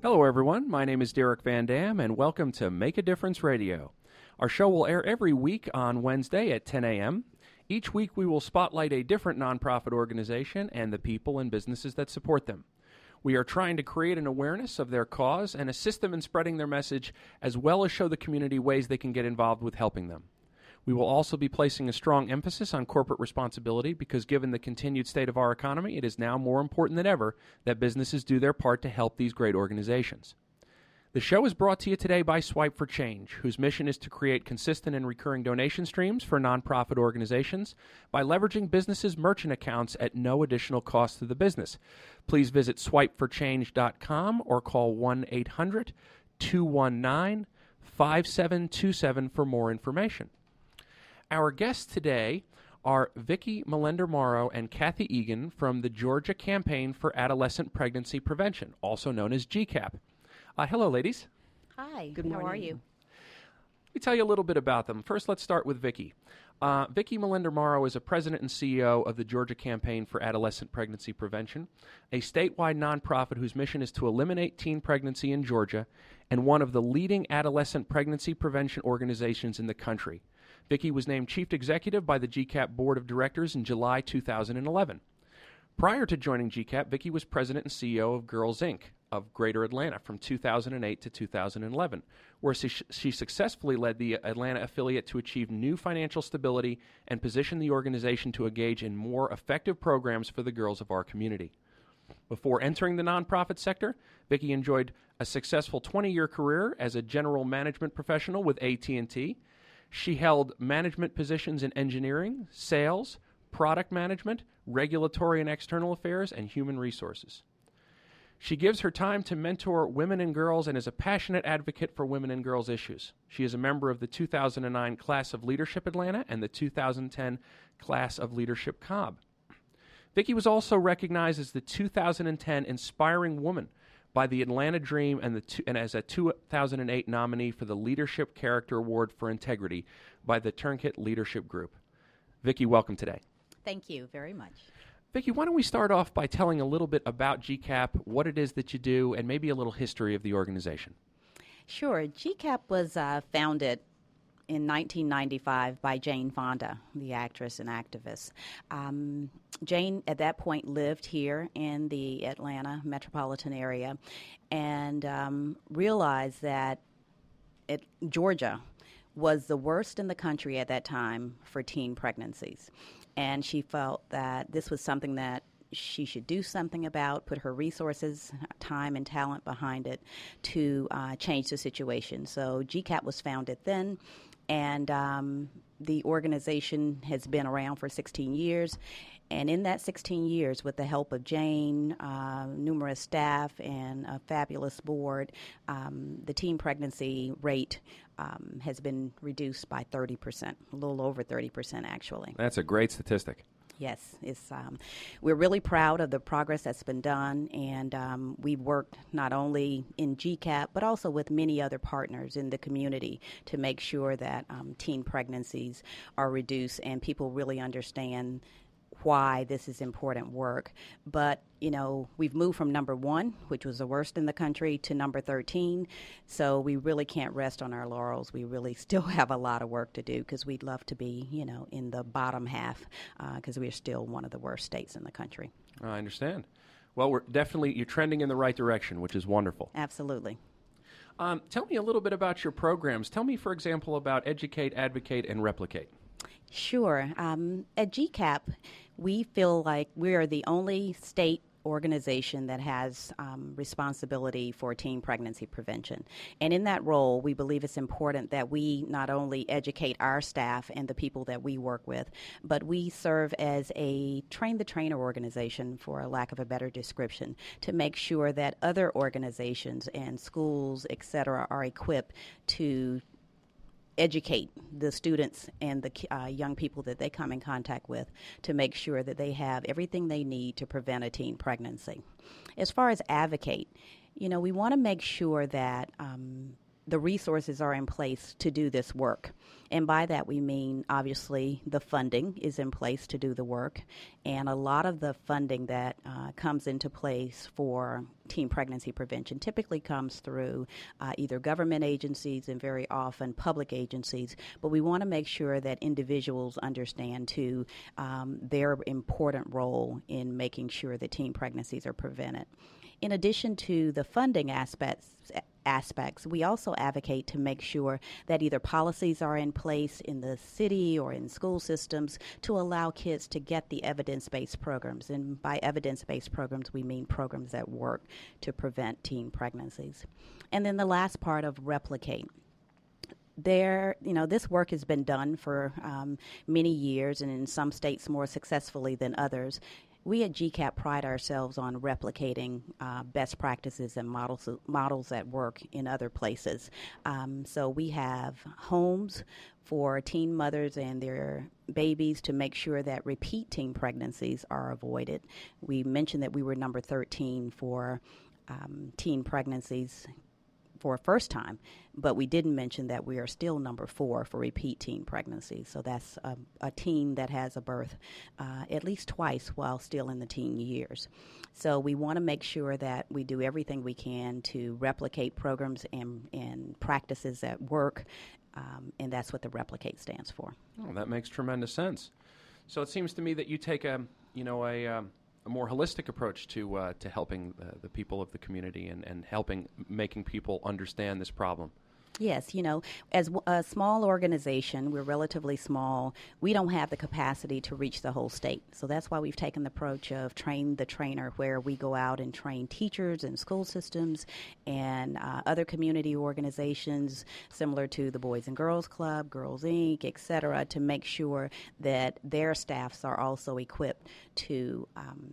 Hello, everyone. My name is Derek Van Dam, and welcome to Make a Difference Radio. Our show will air every week on Wednesday at 10 a.m. Each week, we will spotlight a different nonprofit organization and the people and businesses that support them. We are trying to create an awareness of their cause and assist them in spreading their message, as well as show the community ways they can get involved with helping them. We will also be placing a strong emphasis on corporate responsibility because given the continued state of our economy, it is now more important than ever that businesses do their part to help these great organizations. The show is brought to you today by Swipe for Change, whose mission is to create consistent and recurring donation streams for nonprofit organizations by leveraging businesses' merchant accounts at no additional cost to the business. Please visit swipeforchange.com or call 1-800-219-5727 for more information. Our guests today are Vicki Melender-Morrow and Kathy Egan from the Georgia Campaign for Adolescent Pregnancy Prevention, also known as GCAP. Hello, ladies. Hi. Good morning. How are you? Let me tell you a little bit about them. First, let's start with Vicki. Vicki Melender-Morrow is a president and CEO of the Georgia Campaign for Adolescent Pregnancy Prevention, a statewide nonprofit whose mission is to eliminate teen pregnancy in Georgia and one of the leading adolescent pregnancy prevention organizations in the country. Vicki was named Chief Executive by the GCAP Board of Directors in July 2011. Prior to joining GCAP, Vicki was President and CEO of Girls Inc. of Greater Atlanta from 2008 to 2011, where she successfully led the Atlanta affiliate to achieve new financial stability and position the organization to engage in more effective programs for the girls of our community. Before entering the nonprofit sector, Vicki enjoyed a successful 20-year career as a general management professional with AT&T. She held management positions in engineering, sales, product management, regulatory and external affairs, and human resources. She gives her time to mentor women and girls and is a passionate advocate for women and girls issues. She is a member of the 2009 Class of Leadership Atlanta and the 2010 Class of Leadership Cobb. Vicki was also recognized as the 2010 Inspiring Woman by the Atlanta Dream and as a 2008 nominee for the Leadership Character Award for Integrity by the Turncoat Leadership Group. Vicki, welcome today. Thank you very much. Vicki, why don't we start off by telling a little bit about GCAP, what it is that you do, and maybe a little history of the organization. Sure. GCAP was founded in 1995 by Jane Fonda, the actress and activist. Jane, at that point, lived here in the Atlanta metropolitan area and realized that Georgia was the worst in the country at that time for teen pregnancies. And she felt that this was something that she should do something about, put her resources, time, and talent behind it to change the situation. So GCAP was founded then, and the organization has been around for 16 years. And in that 16 years, with the help of Jane, numerous staff, and a fabulous board, the teen pregnancy rate has been reduced by 30%, a little over 30% actually. That's a great statistic. Yes, we're really proud of the progress that's been done, and we've worked not only in GCAP but also with many other partners in the community to make sure that teen pregnancies are reduced and people really understand why this is important work. But, we've moved from number 1, which was the worst in the country, to number 13. So we really can't rest on our laurels. We really still have a lot of work to do because we'd love to be, in the bottom half because we're still one of the worst states in the country. I understand. Well, you're trending in the right direction, which is wonderful. Absolutely. Tell me a little bit about your programs. Tell me, for example, about Educate, Advocate, and Replicate. Sure. At GCAP, we feel like we are the only state organization that has responsibility for teen pregnancy prevention. And in that role, we believe it's important that we not only educate our staff and the people that we work with, but we serve as a train-the-trainer organization, for a lack of a better description, to make sure that other organizations and schools, et cetera, are equipped to educate the students and the young people that they come in contact with to make sure that they have everything they need to prevent a teen pregnancy. As far as advocate, we want to make sure that the resources are in place to do this work. And by that we mean, obviously, the funding is in place to do the work. And a lot of the funding that comes into place for teen pregnancy prevention typically comes through either government agencies and very often public agencies. But we want to make sure that individuals understand, too, their important role in making sure that teen pregnancies are prevented. In addition to the funding aspects, we also advocate to make sure that either policies are in place in the city or in school systems to allow kids to get the evidence-based programs. And by evidence-based programs, we mean programs that work to prevent teen pregnancies. And then the last part of Replicate. This work has been done for many years, and in some states more successfully than others. We at GCAP pride ourselves on replicating best practices and models that work in other places. So we have homes for teen mothers and their babies to make sure that repeat teen pregnancies are avoided. We mentioned that we were number 13 for teen pregnancies for a first time, but we didn't mention that we are still number 4 for repeat teen pregnancies. So that's a teen that has a birth at least twice while still in the teen years. So we want to make sure that we do everything we can to replicate programs and practices that work, and that's what the Replicate stands for. Oh, that makes tremendous sense. So it seems to me that you take a more holistic approach to helping the people of the community and making people understand this problem. Yes, as a small organization, we're relatively small. We don't have the capacity to reach the whole state. So that's why we've taken the approach of train the trainer, where we go out and train teachers and school systems and other community organizations similar to the Boys and Girls Club, Girls Inc., et cetera, to make sure that their staffs are also equipped to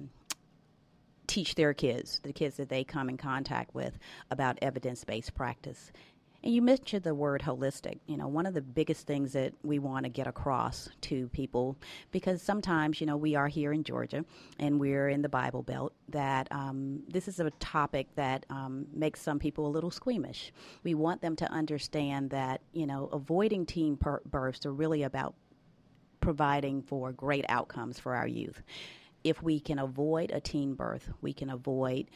teach their kids, the kids that they come in contact with, about evidence-based practice. And you mentioned the word holistic. One of the biggest things that we want to get across to people, because sometimes, we are here in Georgia and we're in the Bible Belt, that this is a topic that makes some people a little squeamish. We want them to understand that, avoiding teen births are really about providing for great outcomes for our youth. If we can avoid a teen birth, we can avoid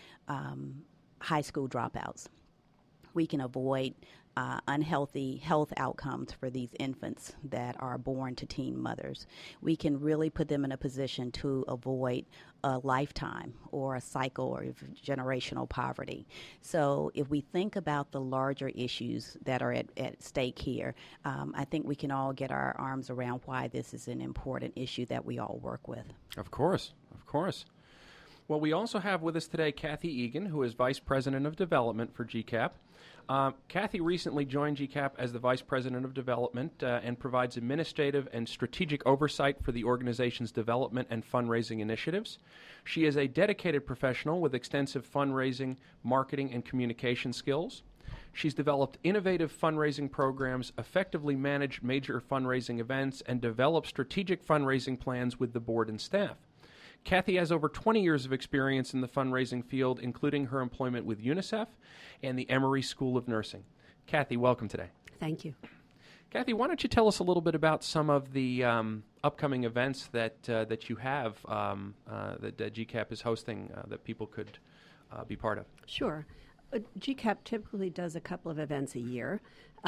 high school dropouts. We can avoid unhealthy health outcomes for these infants that are born to teen mothers. We can really put them in a position to avoid a lifetime or a cycle of generational poverty. So if we think about the larger issues that are at stake here, I think we can all get our arms around why this is an important issue that we all work with. Of course, of course. Well, we also have with us today Kathy Egan, who is Vice President of Development for GCAP. Kathy recently joined GCAP as the Vice President of Development and provides administrative and strategic oversight for the organization's development and fundraising initiatives. She is a dedicated professional with extensive fundraising, marketing, and communication skills. She's developed innovative fundraising programs, effectively managed major fundraising events, and developed strategic fundraising plans with the board and staff. Kathy has over 20 years of experience in the fundraising field, including her employment with UNICEF and the Emory School of Nursing. Kathy, welcome today. Thank you. Kathy, why don't you tell us a little bit about some of the upcoming events that you have that GCAP is hosting that people could be part of? Sure. GCAP typically does a couple of events a year.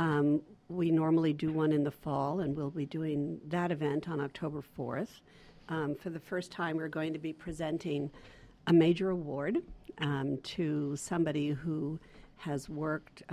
We normally do one in the fall, and we'll be doing that event on October 4th. For the first time, we're going to be presenting a major award to somebody who has worked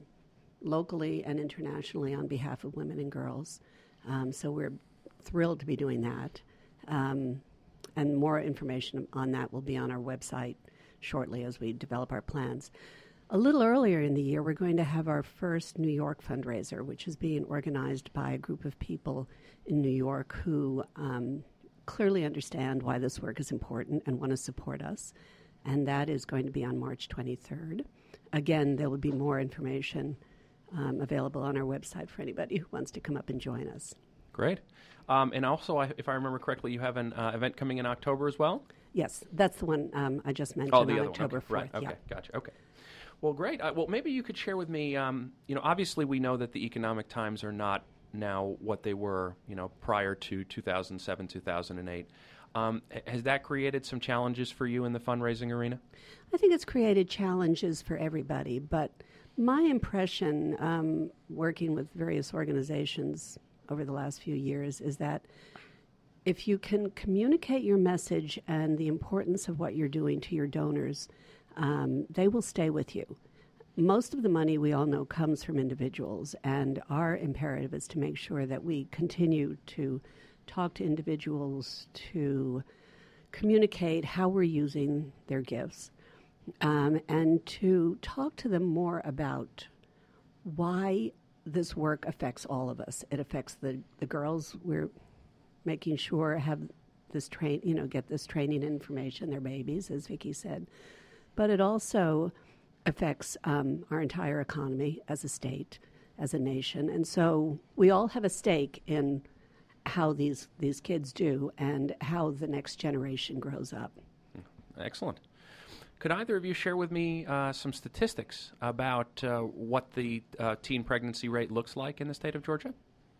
locally and internationally on behalf of women and girls. So we're thrilled to be doing that. And more information on that will be on our website shortly as we develop our plans. A little earlier in the year, we're going to have our first New York fundraiser, which is being organized by a group of people in New York who clearly understand why this work is important and want to support us. And that is going to be on March 23rd. Again, there will be more information available on our website for anybody who wants to come up and join us. Great. And also, if I remember correctly, you have an event coming in October as well? Yes, that's the one I just mentioned on October 4th. Right. Okay, yeah. Gotcha. Okay. Well, great. Well, maybe you could share with me, obviously we know that the economic times are not now what they were, prior to 2007, 2008. Has that created some challenges for you in the fundraising arena? I think it's created challenges for everybody, but my impression, working with various organizations over the last few years, is that if you can communicate your message and the importance of what you're doing to your donors, they will stay with you. Most of the money, we all know, comes from individuals, and our imperative is to make sure that we continue to talk to individuals, to communicate how we're using their gifts, and to talk to them more about why this work affects all of us. It affects the girls. We're making sure have this get this training information, their babies, as Vicki said. But it also affects our entire economy as a state, as a nation. And so we all have a stake in how these kids do and how the next generation grows up. Excellent. Could either of you share with me some statistics about what the teen pregnancy rate looks like in the state of Georgia?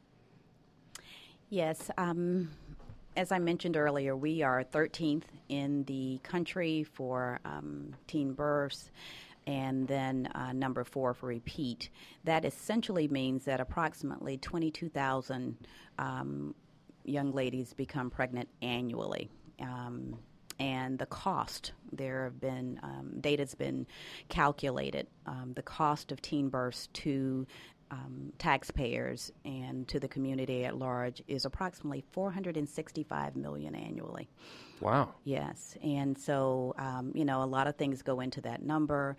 Yes. As I mentioned earlier, we are 13th in the country for teen births, and then number 4 for repeat. That essentially means that approximately 22,000 young ladies become pregnant annually. And the cost, there have been, data's been calculated, the cost of teen births to taxpayers and to the community at large is approximately $465 million annually. Wow. Yes. And so, a lot of things go into that number,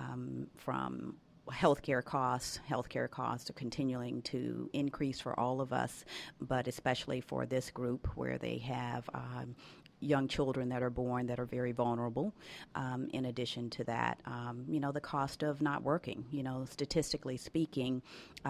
from healthcare costs are continuing to increase for all of us, but especially for this group where they have young children that are born that are very vulnerable. In addition to that, the cost of not working, statistically speaking,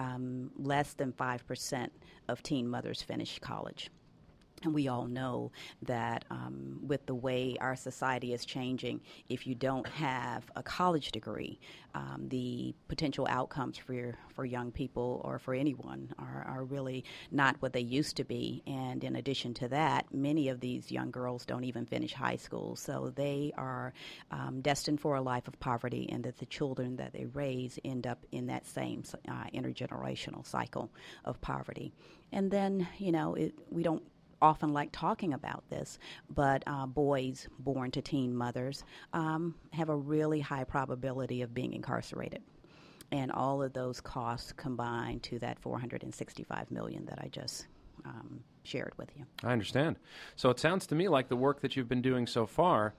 less than 5% of teen mothers finish college. And we all know that with the way our society is changing, if you don't have a college degree, the potential outcomes for young people or for anyone are really not what they used to be. And in addition to that, many of these young girls don't even finish high school. So they are destined for a life of poverty, and that the children that they raise end up in that same intergenerational cycle of poverty. And then, we don't often like talking about this, but boys born to teen mothers have a really high probability of being incarcerated. And all of those costs combine to that $465 million that I just shared with you. I understand. So it sounds to me like the work that you've been doing so far,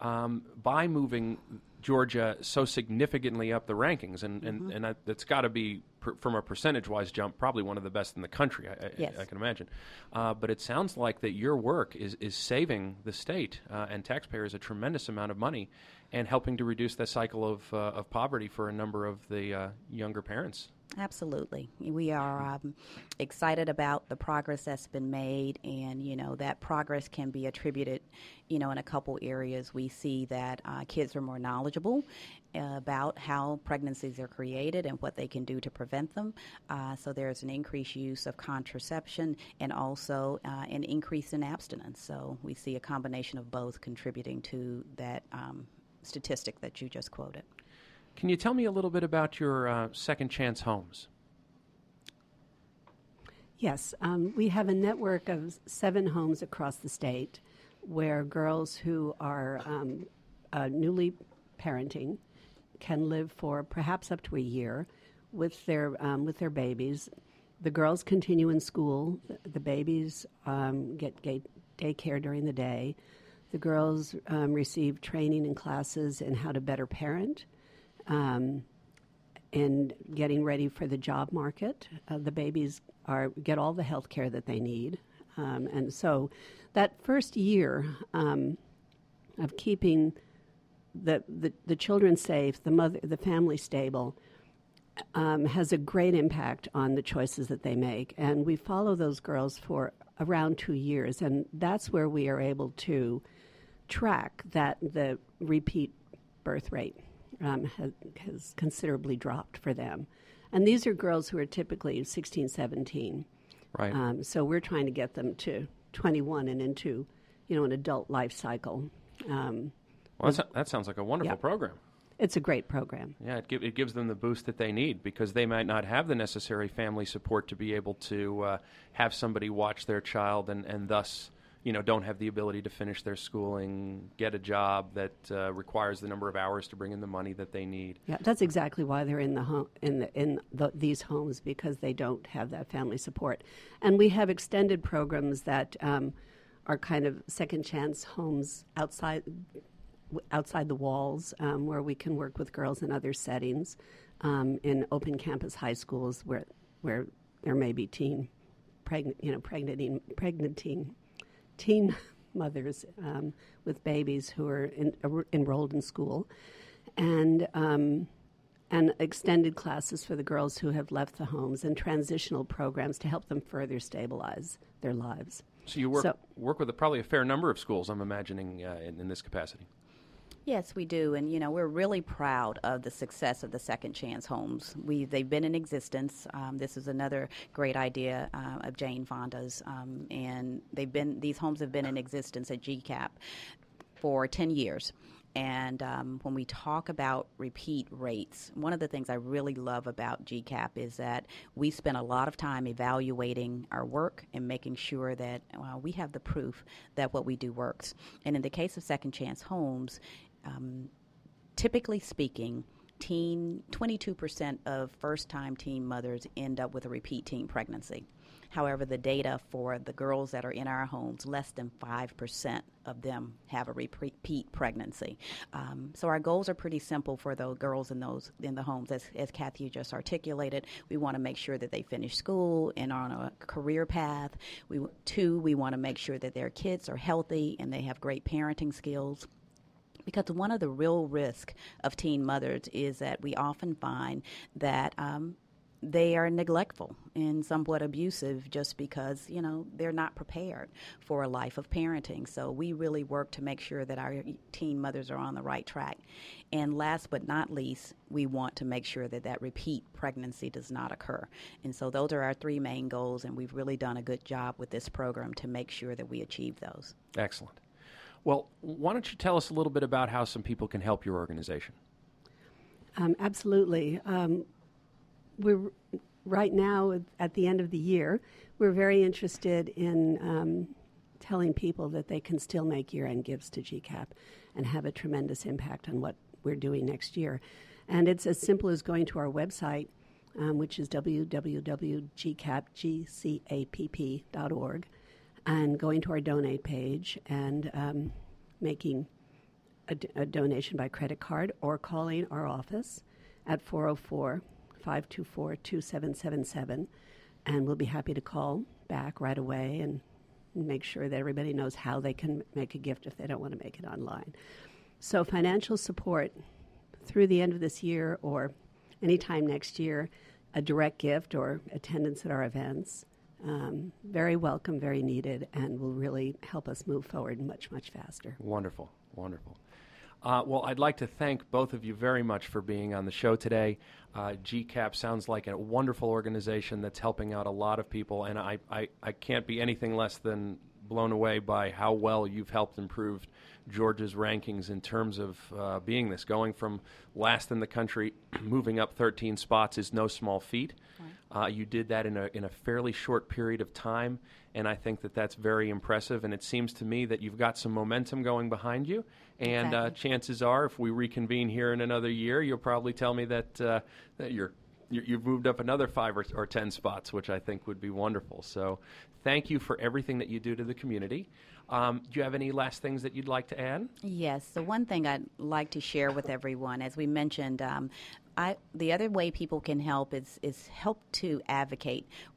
by moving Georgia so significantly up the rankings, and that's got to be, from a percentage-wise jump, probably one of the best in the country, Yes. I can imagine. But it sounds like that your work is saving the state and taxpayers a tremendous amount of money and helping to reduce the cycle of poverty for a number of the younger parents. Absolutely. We are excited about the progress that's been made, and, that progress can be attributed, in a couple areas. We see that kids are more knowledgeable about how pregnancies are created and what they can do to prevent them. So there's an increased use of contraception and also an increase in abstinence. So we see a combination of both contributing to that statistic that you just quoted. Can you tell me a little bit about your Second Chance Homes? Yes, we have a network of 7 homes across the state where girls who are newly parenting can live for perhaps up to a year with their babies. The girls continue in school. The babies get daycare during the day. The girls receive training and classes in how to better parent. And getting ready for the job market. The babies get all the health care that they need. And so that first year of keeping the children safe, the family stable, has a great impact on the choices that they make. And we follow those girls for around 2 years, and that's where we are able to track the repeat birth rate. has considerably dropped for them. And these are girls who are typically 16, 17. Right. So we're trying to get them to 21 and into, an adult life cycle. Well, that sounds like a wonderful program. It's a great program. Yeah, it gives them the boost that they need because they might not have the necessary family support to be able to have somebody watch their child and thus, don't have the ability to finish their schooling, get a job that requires the number of hours to bring in the money that they need. Yeah, that's exactly why they're in the home these homes, because they don't have that family support. And we have extended programs that are kind of second chance homes outside the walls, where we can work with girls in other settings, in open campus high schools where there may be teen mothers with babies who are enrolled in school, and extended classes for the girls who have left the homes, and transitional programs to help them further stabilize their lives. So you work with probably a fair number of schools, I'm imagining, in this capacity. Yes, we do, and we're really proud of the success of the Second Chance Homes. They've been in existence. This is another great idea of Jane Fonda's, and these homes have been in existence at GCAP for 10 years. And when we talk about repeat rates, one of the things I really love about GCAP is that we spend a lot of time evaluating our work and making sure that we have the proof that what we do works. And in the case of Second Chance Homes, typically speaking, 22% of first-time teen mothers end up with a repeat teen pregnancy. However, the data for the girls that are in our homes, less than 5% of them have a repeat pregnancy. So our goals are pretty simple for those girls in the homes. As Kathy just articulated, we want to make sure that they finish school and are on a career path. We want to make sure that their kids are healthy and they have great parenting skills. Because one of the real risks of teen mothers is that we often find that they are neglectful and somewhat abusive just because, they're not prepared for a life of parenting. So we really work to make sure that our teen mothers are on the right track. And last but not least, we want to make sure that repeat pregnancy does not occur. And so those are our three main goals, and we've really done a good job with this program to make sure that we achieve those. Excellent. Well, why don't you tell us a little bit about how some people can help your organization? Absolutely. We're right now at the end of the year, we're very interested in telling people that they can still make year-end gifts to GCAP and have a tremendous impact on what we're doing next year. And it's as simple as going to our website, which is www.gcapp.org, and going to our donate page and making a donation by credit card or calling our office at 404-524-2777, and we'll be happy to call back right away and make sure that everybody knows how they can make a gift if they don't want to make it online. So financial support through the end of this year or anytime next year, a direct gift or attendance at our events, very welcome, very needed, and will really help us move forward much, much faster. Wonderful, wonderful. Well, I'd like to thank both of you very much for being on the show today. GCAP sounds like a wonderful organization that's helping out a lot of people, and I can't be anything less than blown away by how well you've helped improve Georgia's rankings in terms of being this. Going from last in the country, moving up 13 spots is no small feat. Right. You did that in a fairly short period of time, and I think that's very impressive. And it seems to me that you've got some momentum going behind you. And exactly. Chances are, if we reconvene here in another year, you'll probably tell me that you've moved up another 5 or 10 spots, which I think would be wonderful. So thank you for everything that you do to the community. Do you have any last things that you'd like to add? Yes. The one thing I'd like to share with everyone, as we mentioned, the other way people can help is help to advocate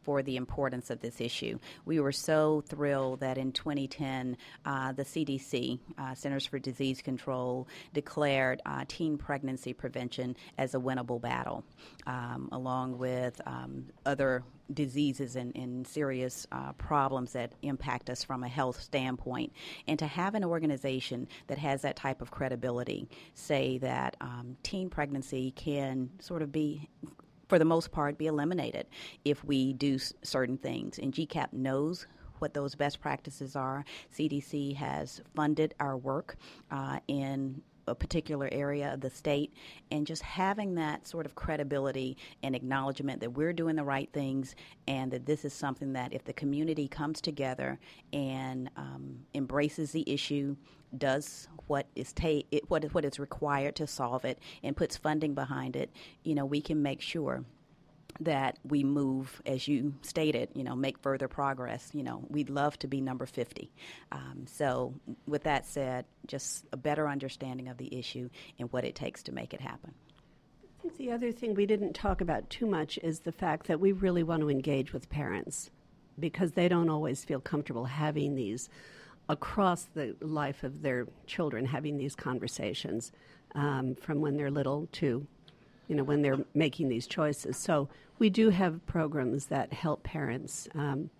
for the importance of this issue. We were so thrilled that in 2010, the CDC, Centers for Disease Control, declared teen pregnancy prevention as a winnable battle, along with other diseases and serious problems that impact us from a health standpoint. And to have an organization that has that type of credibility say that teen pregnancy can sort of be, for the most part, be eliminated if we do certain things. And GCAP knows what those best practices are. CDC has funded our work in a particular area of the state, and just having that sort of credibility and acknowledgement that we're doing the right things and that this is something that if the community comes together and embraces the issue, does what is what is required to solve it, and puts funding behind it, we can make sure that we move, as you stated, make further progress. We'd love to be number 50. So with that said, just a better understanding of the issue and what it takes to make it happen. I think the other thing we didn't talk about too much is the fact that we really want to engage with parents because they don't always feel comfortable having these across the life of their children, having these conversations from when they're little to when they're making these choices. So we do have programs that help parents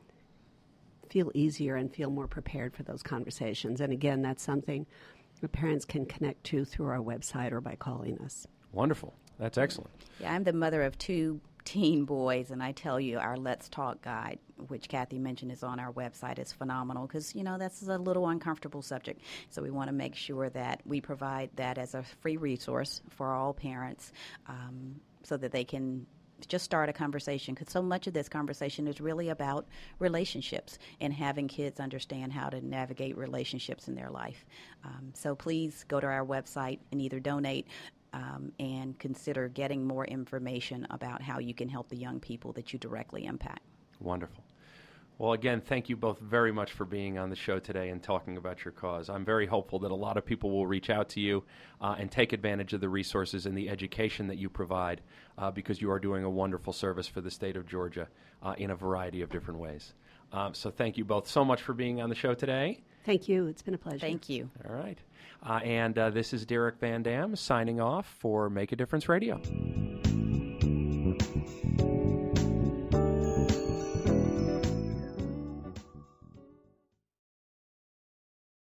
feel easier and feel more prepared for those conversations. And again, that's something the parents can connect to through our website or by calling us. Wonderful. That's excellent. Yeah, I'm the mother of 2 teen boys, and I tell you, our Let's Talk guide, which Kathy mentioned is on our website, is phenomenal because, that's a little uncomfortable subject. So we want to make sure that we provide that as a free resource for all parents so that they can just start a conversation, because so much of this conversation is really about relationships and having kids understand how to navigate relationships in their life. So please go to our website and either donate and consider getting more information about how you can help the young people that you directly impact. Wonderful. Well, again, thank you both very much for being on the show today and talking about your cause. I'm very hopeful that a lot of people will reach out to you and take advantage of the resources and the education that you provide because you are doing a wonderful service for the state of Georgia in a variety of different ways. So thank you both so much for being on the show today. Thank you. It's been a pleasure. Thank you. All right. And this is Derek Van Dam signing off for Make a Difference Radio.